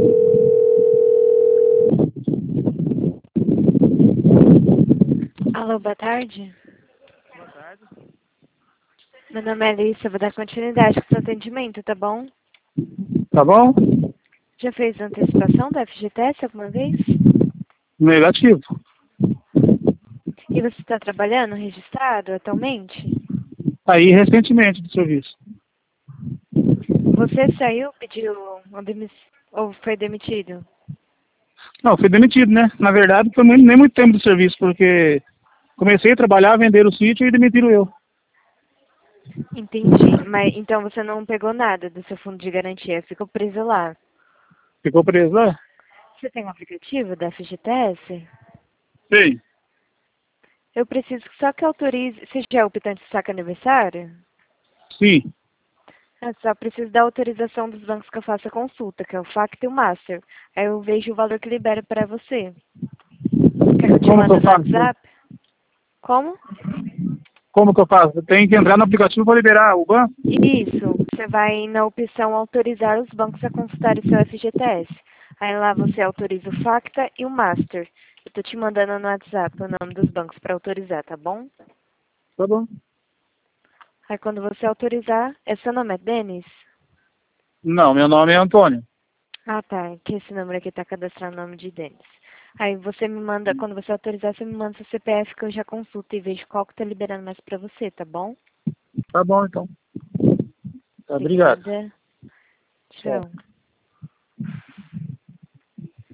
Alô, boa tarde. Boa tarde. Meu nome é Alice, eu vou dar continuidade com o seu atendimento, tá bom? Tá bom? Já fez antecipação da FGTS alguma vez? Negativo. E você está trabalhando registrado atualmente? Aí recentemente do serviço. Você saiu, pediu uma ou foi demitido? Não, fui demitido, né? Na verdade, foi nem muito tempo do serviço, porque comecei a trabalhar, vender o sítio e demitiram eu. Entendi. Mas então você não pegou nada do seu fundo de garantia, ficou preso lá. Ficou preso lá? Você tem um aplicativo da FGTS? Sei. Eu preciso só que autorize. Você já é optante de saque aniversário? Sim. Eu só preciso da autorização dos bancos que eu faço a consulta, que é o FACT e o Master. Aí eu vejo o valor que libera para você. Quer que eu te Como que mande eu no faço? WhatsApp? Como? Como que eu faço? Eu tenho que entrar no aplicativo para liberar o banco? Isso. Você vai na opção autorizar os bancos a consultar o seu FGTS. Aí lá você autoriza o FACTA e o Master. Eu tô te mandando no WhatsApp o nome dos bancos para autorizar, tá bom? Tá bom. Aí quando você autorizar, seu nome é Denis? Não, meu nome é Antônio. Ah, tá. Que esse número aqui tá cadastrado no nome de Denis. Aí você me manda, quando você autorizar, você me manda seu CPF que eu já consulto e vejo qual que tá liberando mais pra você, tá bom? Tá bom, então. Tá, obrigado. Obrigada. Tchau. Tchau.